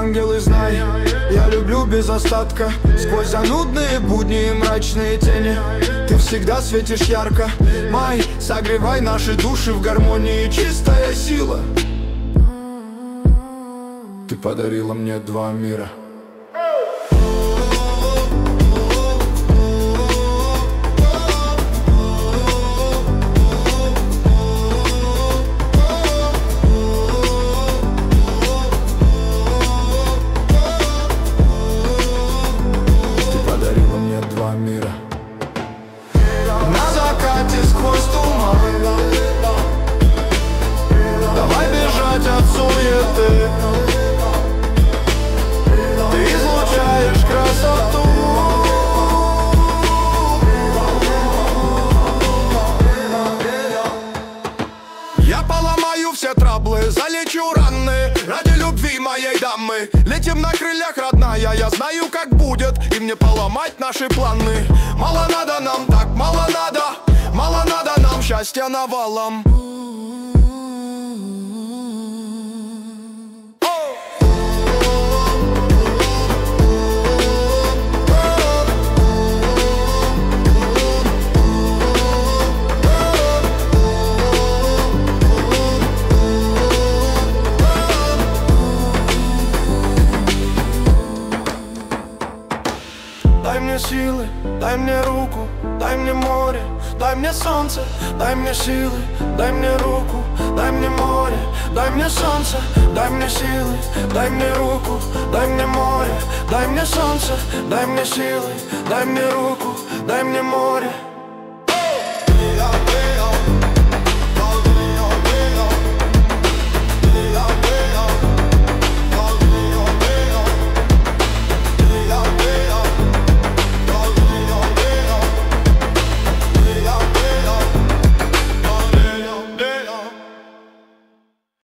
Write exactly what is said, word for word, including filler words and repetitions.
ангел, и знай, я люблю без остатка. Сквозь занудные будни и мрачные тени ты всегда светишь ярко. Май, согревай наши души в гармонии, чистая сила. Ты подарила мне два мира. Мира. На закате сквозь туман давай бежать от суеты. Ты излучаешь красоту. Я поломаю все траблы, залечу раны ради любви моей дамы. Летим на крыльях, родная, я знаю, как будет, и мне поломать наши планы. Мало надо нам, так мало надо, мало надо нам счастья навалом. Дай мне силы, дай мне руку, дай мне море, дай мне солнце, дай мне силы, дай мне руку, дай мне море, дай мне солнце, дай мне силы, дай мне руку, дай мне море, дай мне солнце, дай мне силы, дай мне руку, дай мне море.